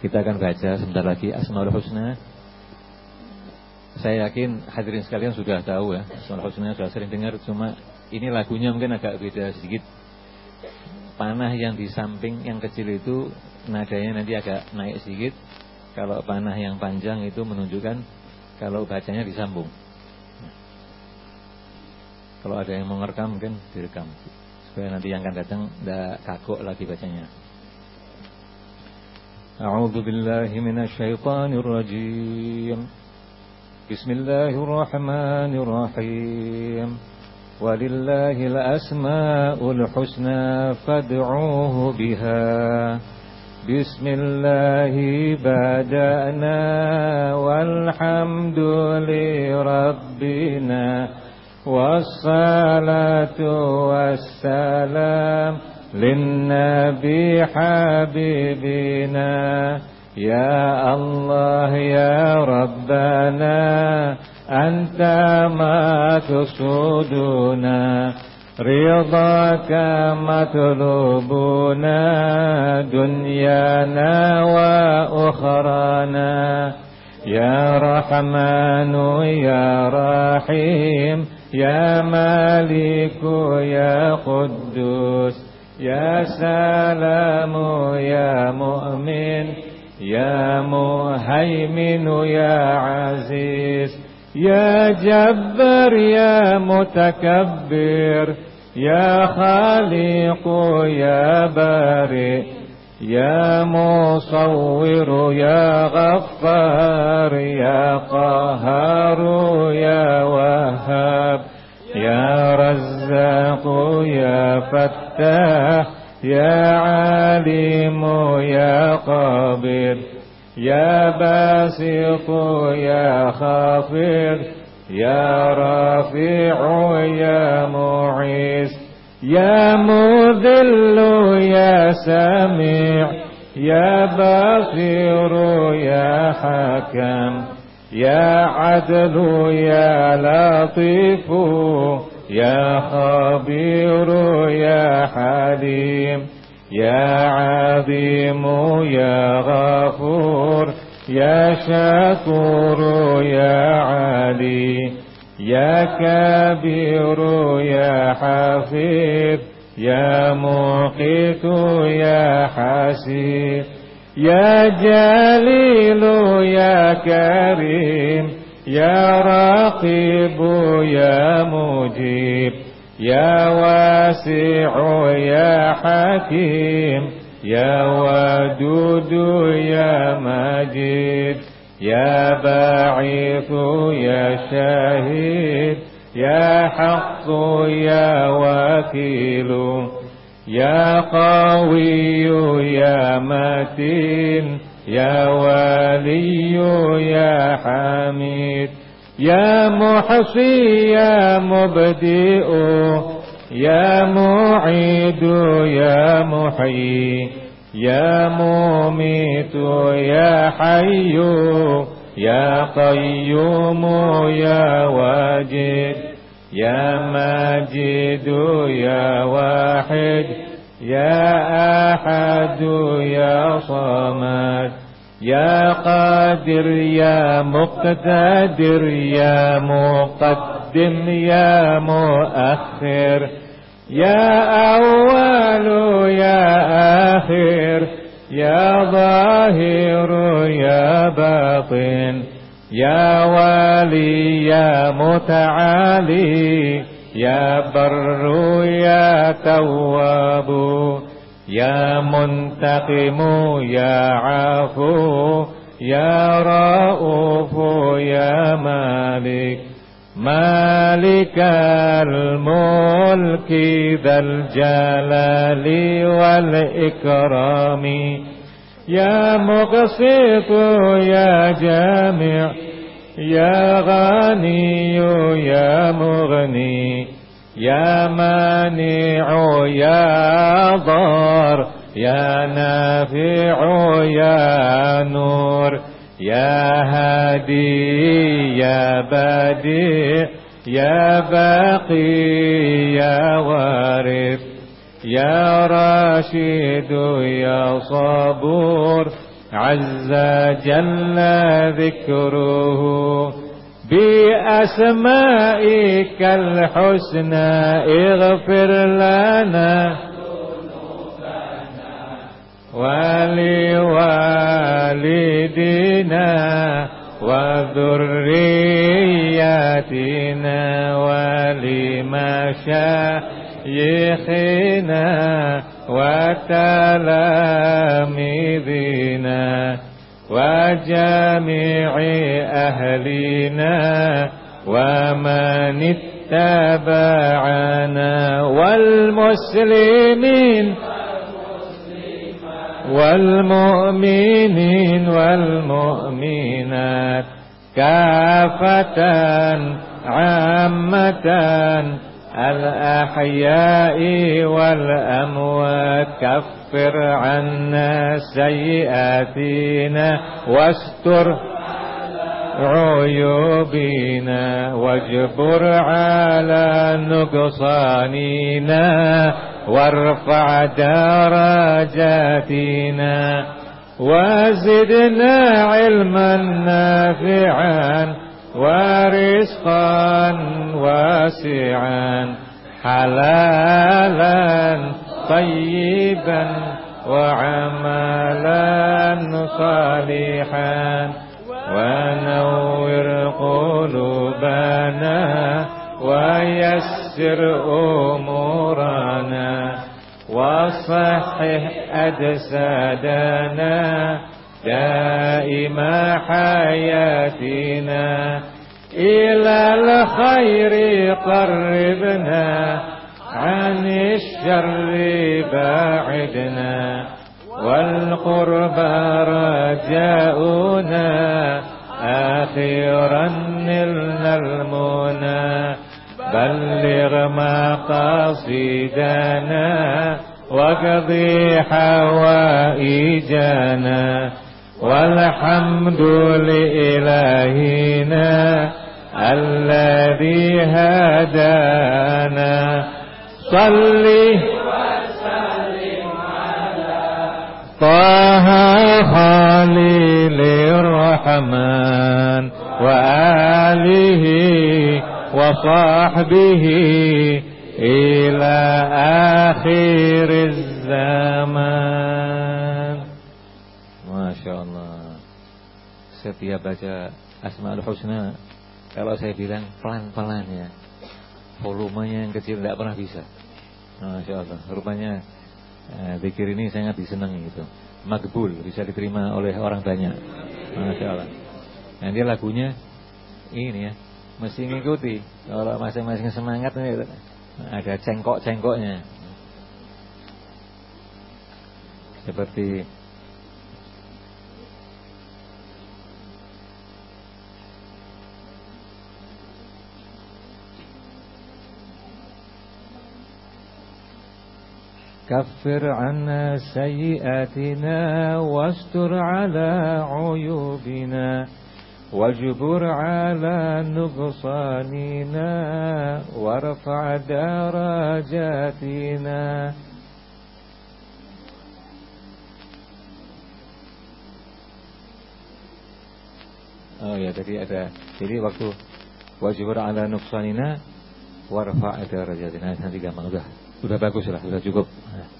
Kita akan baca sebentar lagi Asmaul Husna. Saya yakin hadirin sekalian sudah tahu ya, Asmaul Husna sudah sering dengar. Cuma ini lagunya mungkin agak beda sedikit. Panah yang di samping yang kecil itu nadanya nanti agak naik sedikit. Kalau panah yang panjang itu menunjukkan kalau bacanya disambung. Kalau ada yang mau ngerekam mungkin direkam supaya nanti yang akan datang tidak kagok lagi bacanya. A'udzu billahi minasy syaithanir rajim. Bismillahirrahmanirrahim. Walillahil asmaul husna fad'uuhu biha. Bismillahi bada'na walhamdulillirabbina wassalatu wassalam linnabi habibina. Ya Allah ya Rabbana anta ma tusuduna ridhaka matlubuna dunyana wa ukhrana. Ya Rahmanu ya Rahim ya Maliku ya Quddus ya Salamu ya Mu'min ya Muhaiminu ya Aziz ya Jabbar ya Mutakabbir ya Khaliqu ya Bari ya Musawwiru ya Ghaffar ya Qahharu ya Wahhab ya Razzaqu ya Fattah ya Alimu ya Qabir ya Basitu ya Khafir ya Rafi'u ya Mu'is ya Mudhillu ya Sami' ya Basiru ya Hakam ya Adlu ya Latifu ya Khabiru ya Halim ya Azimu ya Ghafur ya Syakuru ya Ali ya Kabiru ya Hafid ya Muqitu ya Hasib ya Jalilu ya Karim ya Raqibu ya Mujib ya Wasi'u ya Hakim ya Wadudu ya Majid ya Ba'ithu ya Syahid ya Haqqu ya Wakilu ya Qawiyu ya Matin ya Waliyu ya Hamid ya Muhsi ya Mubdi'u ya Mu'idu ya Muhyi ya Mumitu ya Hayyu ya Qayyumu ya Wajid ya Majidu ya Wahid ya Ahadu ya Samad ya Qadir ya Muqtadir ya Muqaddim ya Muakhir ya Awwalu ya Akhir ya Zahiru ya Batin ya Wali ya Muta'ali ya Barru ya Tawwabu ya Muntaqimu ya Afu ya Ra'ufu ya Malik Malikal Mulki Dzal Jalali wal Ikrami ya Muqsitu ya Jami' ya Ghaniyu ya Mughni ya Mani'u ya Dhar ya Nafi'u ya Nur ya Hadi ya Badi ya Baqi ya Warith ya Rashidu ya Sabur عز جل ذكره بأسمائك الحسنى اغفر لنا ولوالدينا وذرياتنا ولمشايخنا وتلاميذنا وجميع أهلنا ومن اتبعنا والمسلمين والمؤمنين والمؤمنات كافة عامة الأحياء والأموات كفر عنا سيئاتنا واستر عيوبنا واجبر على نقصاننا وارفع درجاتنا وزدنا علما نافعا ورزقا واسعا حلالا طيبا وعملا صالحا ونور قلوبنا ويسر أمورنا وصحح أجسادنا دائم حياتنا إلى الخير قربنا عن الشر باعدنا والقرب رجاؤنا آخرا نلنا المنى بلغ مقاصدنا واقضي حوائجنا والحمد لإلهنا الذي هدانا صل وسلم على طه خليل الرحمن وآله وصحبه إلى آخر الزمان. Masya Allah. Setiap baca Asmaul Husna, kalau saya bilang pelan-pelan ya, volumenya yang kecil tidak pernah bisa. Masya Allah. Rupanya zikir ini sangat disenangi gitu. Makbul, bisa diterima oleh orang banyak. Masya Allah. Nanti lagunya ini ya, mesti ngikuti. Kalau masing-masing semangat nih, ada cengkok-cengkoknya. Seperti كفر عنا سيئاتنا واستر على عيوبنا واجبر على نقصاننا وارفع درجاتنا. Oh ya, jadi waktu wajibur ala nuqsanina warfa' darajatina nanti gampang, udah bagus lah, udah cukup.